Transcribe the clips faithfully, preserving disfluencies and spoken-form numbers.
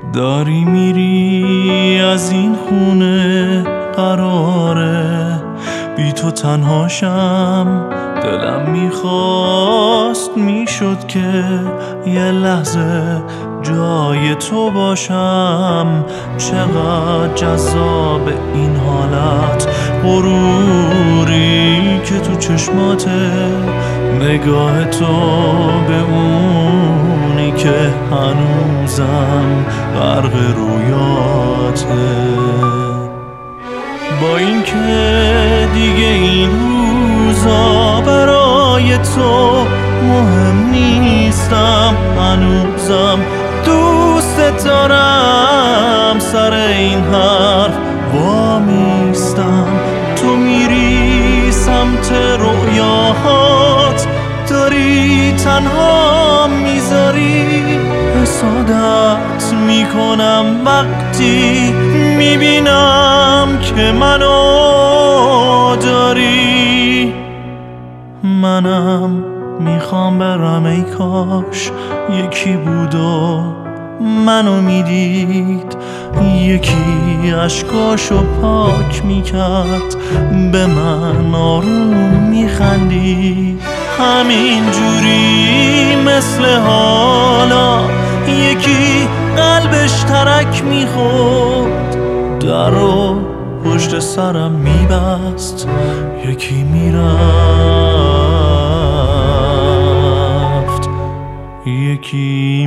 داری میری از این خونه قراره بی تو تنهاشم. دلم میخواست میشد که یه لحظه جای تو باشم. چقدر جذاب این حالت، غروری که تو چشماته، نگاه تو به اونی که هنوزم غرق رویاته. با این که دیگه این روزا برای تو مهم نیستم، هنوزم دوست دارم. سر این حرف وامیستم، تو میری سمت رویاهات، داری تنها میذاری. حسادت میکنم وقتی میبینم که منو داری. منم میخوام برم، ای کاش یکی بود و منو میدید، یکی اشکاشو پاک میکرد، به من آروم میخندید. همین جوری مثل حالا یکی قلبش ترک میخورد، در رو پشت سرم میبست، یکی میرفت یکی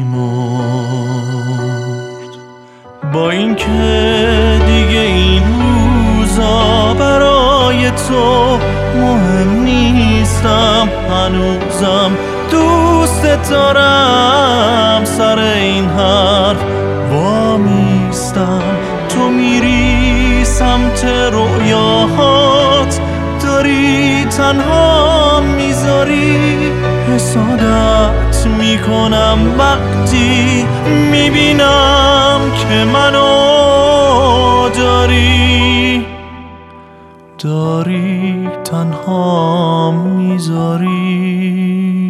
میمرد. با این که دیگه این روزا برای تو مهم نیستم، هنوزم دوست دارم. سر این حرف وامیستم، تو میری سمت رویاهات، داری تنها میذاری. حسادت میکنم وقتی میبینم که منو داری، داری تنها میذاری.